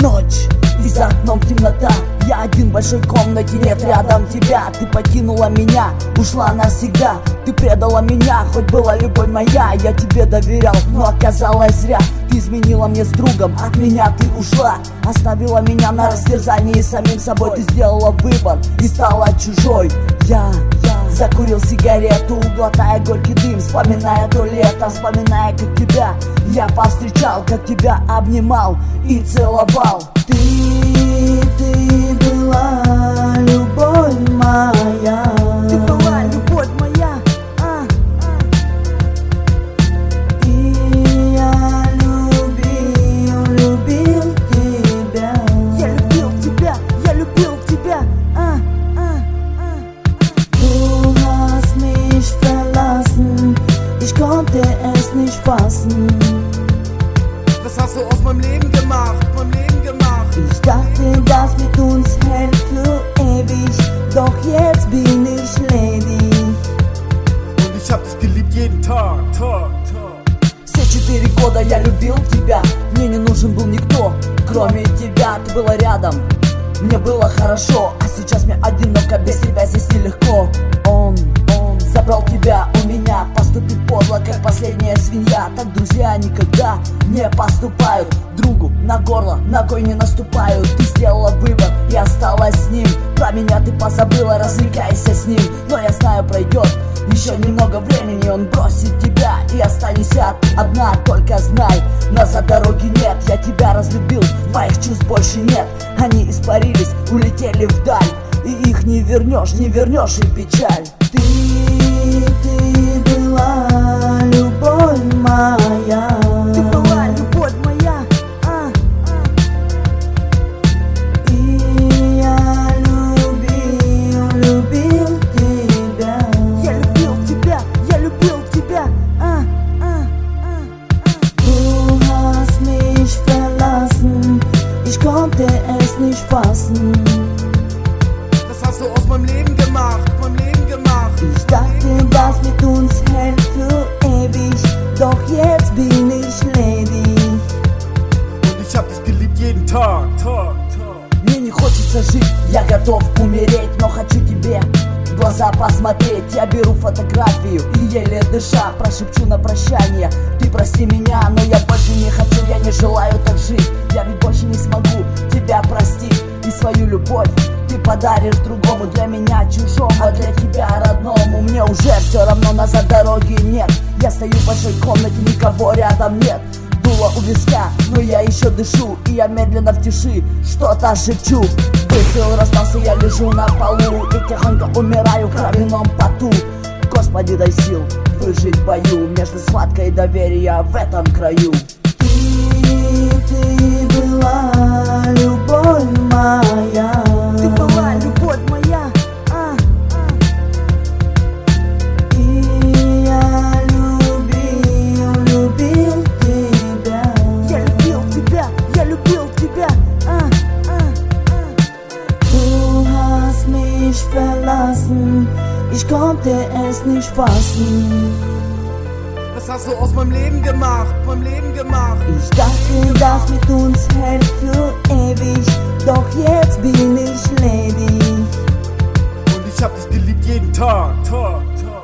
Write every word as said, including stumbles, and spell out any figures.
Ночь, и за окном темнота. Я один в большой комнате, нет рядом тебя. Ты покинула меня, ушла навсегда. Ты предала меня, хоть была любовь моя. Я тебе доверял, но оказалось зря. Ты изменила мне с другом, от меня ты ушла. Оставила меня на растерзании самим собой. Ты сделала выбор и стала чужой. Я, я закурил сигарету, глотая горький дым, вспоминая то лето, вспоминая, как тебя я повстречал, как тебя обнимал и целовал. Ты, ты была любовь моя. Ты была любовь моя. а, а. И я любил, любил тебя. Я любил тебя, я любил тебя. а, а, а. Du hast mich verlassen, ich konnte es nicht fassen. Was hast du aus meinem Leben gemacht, meinem Leben gemacht? Ich dachte, das mit uns hält für ewig, doch jetzt bin ich ledig. Und ich hab dich geliebt jeden Tag, Tag, Tag. Все четыре года я любил тебя, мне не нужен был никто, кроме тебя. Ты была рядом, мне было хорошо, а сейчас мне одиноко, без тебя здесь нелегко. Он, он забрал тебя у меня, поступил подло, как последняя свинья. Так друзья никогда не поступают, другу на горло ногой не наступают. Ты сделала выбор и осталась с ним. Про меня ты позабыла, развлекайся с ним. Но я знаю, пройдет еще немного времени, он бросит тебя и останешься одна. Только знай, назад дороги нет. Я тебя разлюбил, моих чувств больше нет. Они испарились, улетели вдаль, и их не вернешь, не вернешь и печаль. Ты, ты была любовь моя. Ты была любовь моя. а, а. И я любил, любил тебя. Я любил тебя, я любил тебя. а, а, а, а. Du hast mich verlassen, ich konnte es nicht fassen. Was hast du aus meinem Leben gemacht, meinem Leben gemacht? Ich dachte, das mit uns hält für ewig, doch jetzt bin ich ledig. Und ich hab dich geliebt jeden Tag, Tag, Tag. Мне не хочется жить, я готов умереть, но хочу тебе в глаза посмотреть. Я беру фотографию и еле дыша прошепчу на прощание: ты прости меня, но я больше не хочу, я не желаю так жить. Я ведь больше не смогу тебя простить, и свою любовь ты подаришь другому, для меня чужому, а для тебя родному. Мне уже все равно, назад дороги нет. Я стою в большой комнате, никого рядом нет. Дуло у виска, но я еще дышу, и я медленно в тиши что-то шепчу. Выстрел раздался, я лежу на полу и тихонько умираю в кровяном поту. Господи, дай сил выжить в бою между схваткой и доверия в этом краю. Ты, ты была любовь моя. Ты была любовь моя. а, а. И я любил, любил тебя. Я любил тебя, я любил тебя. а, а, а. Du hast mich verlassen, ich konnte es nicht fassen. Was hast du aus meinem Leben gemacht, meinem Leben gemacht? Ich dachte, das mit uns hält für ewig, doch jetzt bin ich ledig. Und ich hab dich geliebt jeden Tag, Tag, Tag.